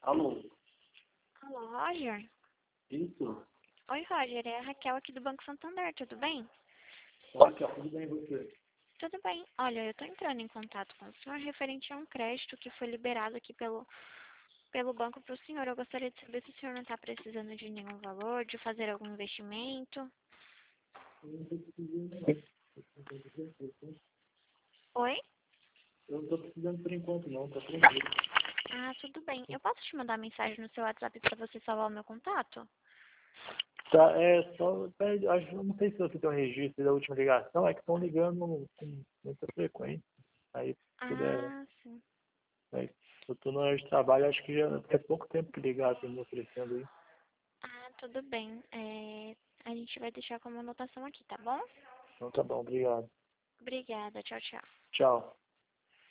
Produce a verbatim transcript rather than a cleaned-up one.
Alô? Alô, Roger? Isso? Oi, Roger, é a Raquel aqui do Banco Santander, tudo bem? Raquel, tudo bem e você? Tudo bem. Olha, eu tô entrando em contato com o senhor referente a um crédito que foi liberado aqui pelo, pelo banco para o senhor. Eu gostaria de saber se o senhor não está precisando de nenhum valor, de fazer algum investimento. Eu não tô precisando, não. Oi? Eu não tô precisando por enquanto, não. Tá tranquilo. Ah, tudo bem. Eu posso te mandar mensagem no seu WhatsApp para você salvar o meu contato? Tá, é só... pede- Acho, eu não sei se você tem um registro da última ligação, é que estão ligando com muita frequência. Aí, se puder... Ah, sim. Aí, eu tô na hora de trabalho, acho que já faz pouco tempo que ligaram pra me oferecendo aí. Ah, tudo bem. É, a gente vai deixar como anotação aqui, tá bom? Então tá bom, obrigado. Obrigada. Tchau, tchau. Tchau.